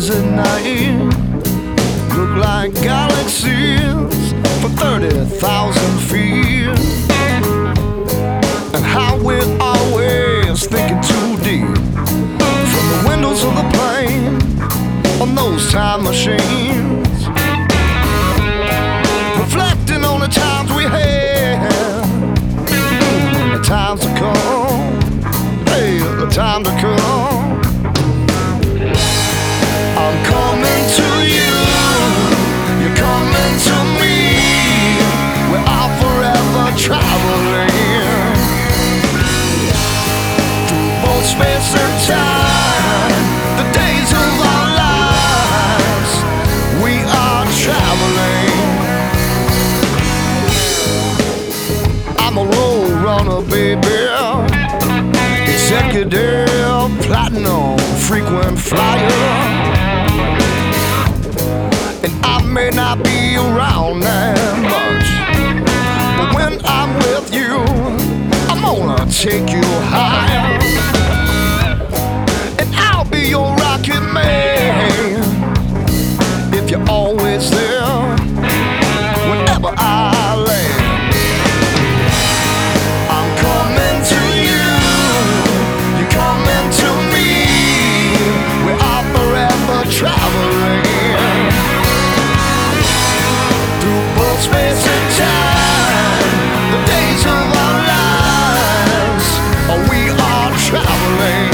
stars at night look like galaxies for 30,000 feet. And how we're always thinking too deep from the windows of the plane on those time machines, reflecting on the times we had. The times to come, hey, the time to come. I'm coming to you, you're coming to me. We're all forever traveling through both space and time. The days of our lives, we are traveling. I'm a road runner, baby, executive, platinum, frequent flyer. And I may not be around that much, but when I'm with you, I'm gonna take you higher. And I'll be your rocket man if you're always there whenever I land. I'm coming to you, you're coming to me. We are forever traveling through both space and time. The days of our lives, we are traveling.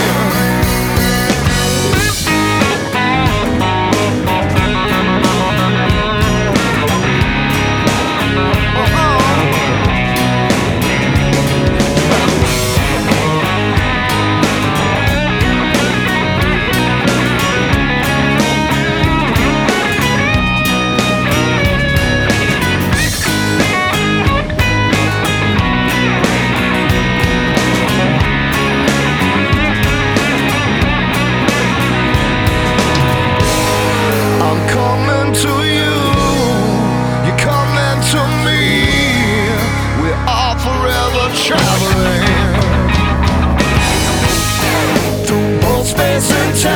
Traveling through both space and time.